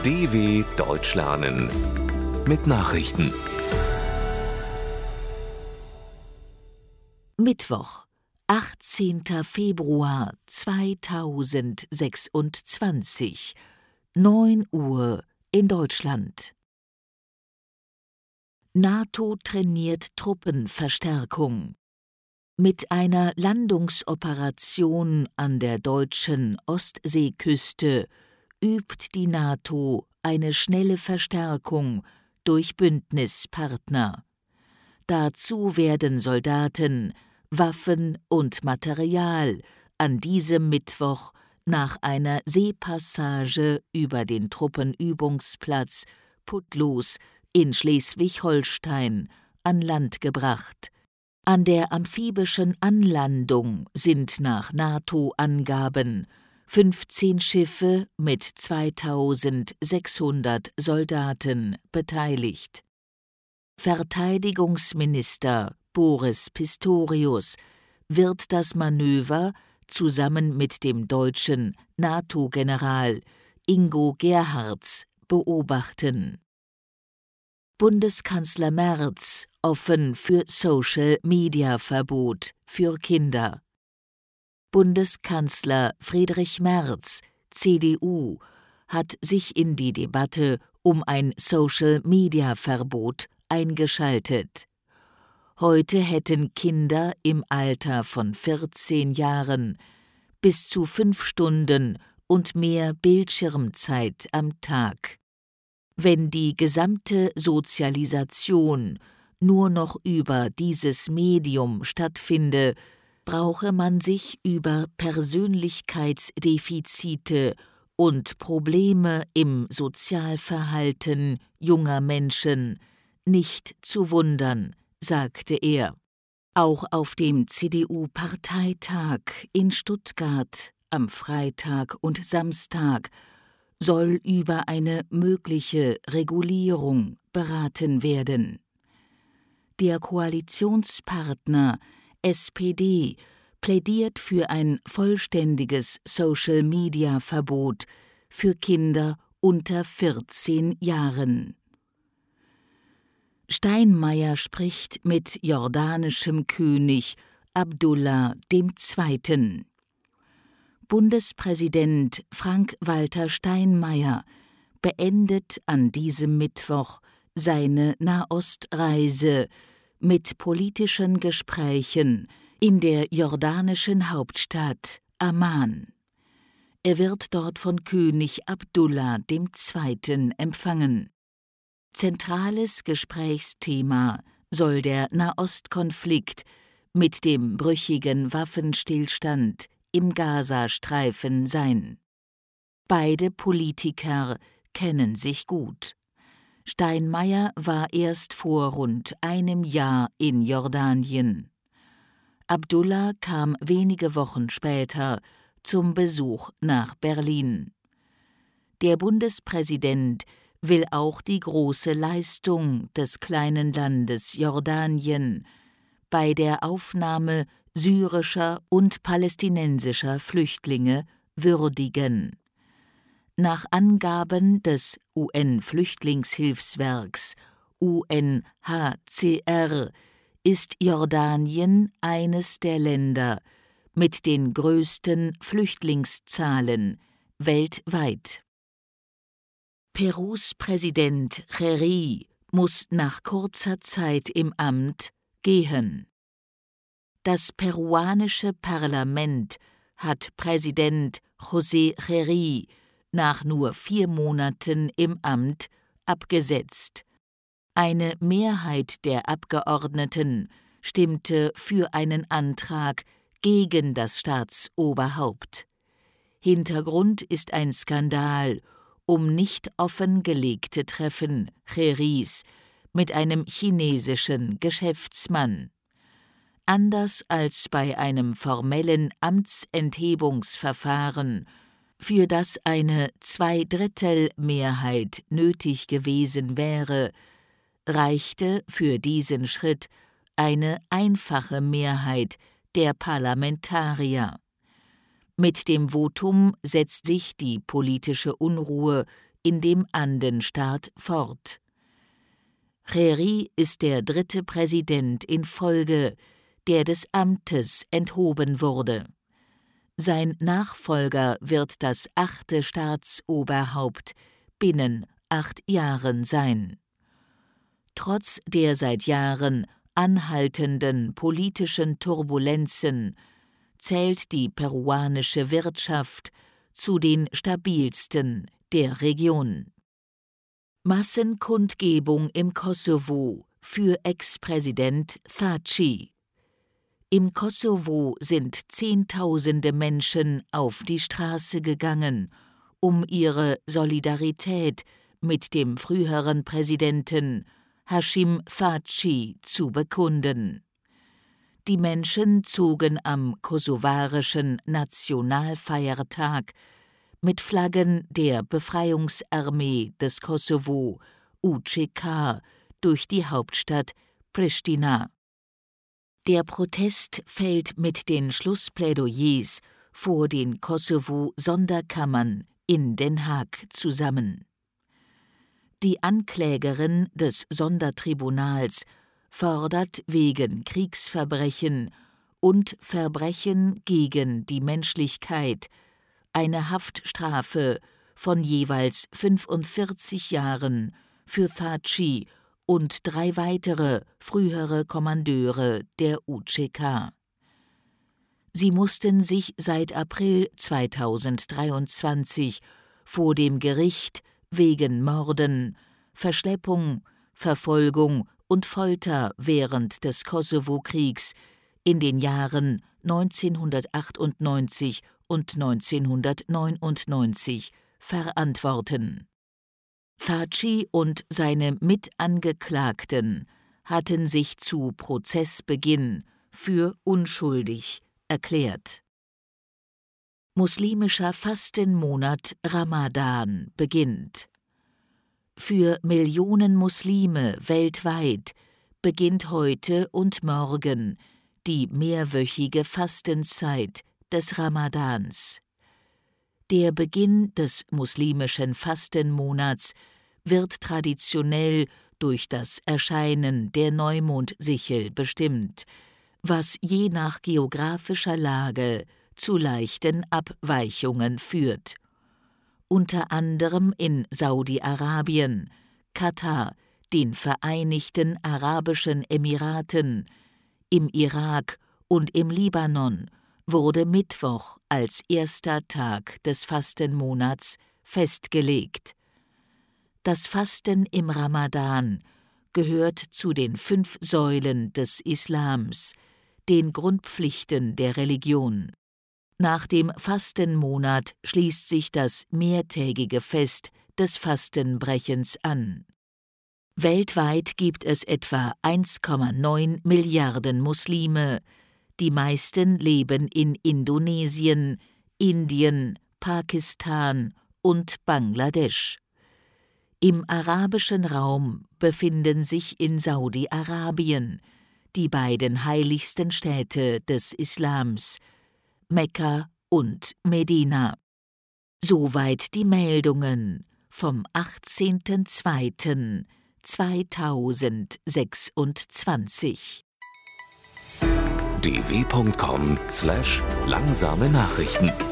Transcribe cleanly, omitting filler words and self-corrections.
DW Deutsch lernen mit Nachrichten. Mittwoch, 18. Februar 2026, 9 Uhr in Deutschland. NATO trainiert Truppenverstärkung. Mit einer Landungsoperation an der deutschen Ostseeküste übt die NATO eine schnelle Verstärkung durch Bündnispartner. Dazu werden Soldaten, Waffen und Material an diesem Mittwoch nach einer Seepassage über den Truppenübungsplatz Putlos in Schleswig-Holstein an Land gebracht. An der amphibischen Anlandung sind nach NATO-Angaben 15 Schiffe mit 2600 Soldaten beteiligt. Verteidigungsminister Boris Pistorius wird das Manöver zusammen mit dem deutschen NATO-General Ingo Gerhards beobachten. Bundeskanzler Merz offen für Social-Media-Verbot für Kinder. Bundeskanzler Friedrich Merz, CDU, hat sich in die Debatte um ein Social-Media-Verbot eingeschaltet. Heute hätten Kinder im Alter von 14 Jahren bis zu 5 Stunden und mehr Bildschirmzeit am Tag. Wenn die gesamte Sozialisation nur noch über dieses Medium stattfinde, brauche man sich über Persönlichkeitsdefizite und Probleme im Sozialverhalten junger Menschen nicht zu wundern, sagte er. Auch auf dem CDU-Parteitag in Stuttgart am Freitag und Samstag soll über eine mögliche Regulierung beraten werden. Der Koalitionspartner SPD plädiert für ein vollständiges Social-Media-Verbot für Kinder unter 14 Jahren. Steinmeier spricht mit jordanischem König Abdullah II. Bundespräsident Frank-Walter Steinmeier beendet an diesem Mittwoch seine Nahostreise mit politischen Gesprächen in der jordanischen Hauptstadt Amman. Er wird dort von König Abdullah II. Empfangen. Zentrales Gesprächsthema soll der Nahostkonflikt mit dem brüchigen Waffenstillstand im Gazastreifen sein. Beide Politiker kennen sich gut. Steinmeier war erst vor rund einem Jahr in Jordanien. Abdullah kam wenige Wochen später zum Besuch nach Berlin. Der Bundespräsident will auch die große Leistung des kleinen Landes Jordanien bei der Aufnahme syrischer und palästinensischer Flüchtlinge würdigen. Nach Angaben des UN-Flüchtlingshilfswerks UNHCR ist Jordanien eines der Länder mit den größten Flüchtlingszahlen weltweit. Perus Präsident Cheri muss nach kurzer Zeit im Amt gehen. Das peruanische Parlament hat Präsident José Cheri nach nur 4 Monaten im Amt abgesetzt. Eine Mehrheit der Abgeordneten stimmte für einen Antrag gegen das Staatsoberhaupt. Hintergrund ist ein Skandal um nicht offengelegte Treffen Cheris mit einem chinesischen Geschäftsmann. Anders als bei einem formellen Amtsenthebungsverfahren, für das eine Zweidrittelmehrheit nötig gewesen wäre, reichte für diesen Schritt eine einfache Mehrheit der Parlamentarier. Mit dem Votum setzt sich die politische Unruhe in dem Andenstaat fort. Kheri ist der 3. Präsident in Folge, der des Amtes enthoben wurde. Sein Nachfolger wird das 8. Staatsoberhaupt binnen 8 Jahren sein. Trotz der seit Jahren anhaltenden politischen Turbulenzen zählt die peruanische Wirtschaft zu den stabilsten der Region. Massenkundgebung im Kosovo für Ex-Präsident Thaçi. Im Kosovo sind Zehntausende Menschen auf die Straße gegangen, um ihre Solidarität mit dem früheren Präsidenten Hashim Thaçi zu bekunden. Die Menschen zogen am kosovarischen Nationalfeiertag mit Flaggen der Befreiungsarmee des Kosovo, UÇK, durch die Hauptstadt Pristina. Der Protest fällt mit den Schlussplädoyers vor den Kosovo-Sonderkammern in Den Haag zusammen. Die Anklägerin des Sondertribunals fordert wegen Kriegsverbrechen und Verbrechen gegen die Menschlichkeit eine Haftstrafe von jeweils 45 Jahren für Thaçi und 3 weitere frühere Kommandeure der UÇK. Sie mussten sich seit April 2023 vor dem Gericht wegen Morden, Verschleppung, Verfolgung und Folter während des Kosovo-Kriegs in den Jahren 1998 und 1999 verantworten. Thaçi und seine Mitangeklagten hatten sich zu Prozessbeginn für unschuldig erklärt. Muslimischer Fastenmonat Ramadan beginnt. Für Millionen Muslime weltweit beginnt heute und morgen die mehrwöchige Fastenzeit des Ramadans. Der Beginn des muslimischen Fastenmonats wird traditionell durch das Erscheinen der Neumondsichel bestimmt, was je nach geografischer Lage zu leichten Abweichungen führt. Unter anderem in Saudi-Arabien, Katar, den Vereinigten Arabischen Emiraten, im Irak und im Libanon wurde Mittwoch als erster Tag des Fastenmonats festgelegt. Das Fasten im Ramadan gehört zu den 5 Säulen des Islams, den Grundpflichten der Religion. Nach dem Fastenmonat schließt sich das mehrtägige Fest des Fastenbrechens an. Weltweit gibt es etwa 1,9 Milliarden Muslime. Die meisten leben in Indonesien, Indien, Pakistan und Bangladesch. Im arabischen Raum befinden sich in Saudi-Arabien die beiden heiligsten Städte des Islams, Mekka und Medina. Soweit die Meldungen vom 18.02.2026. dw.com/langsame Nachrichten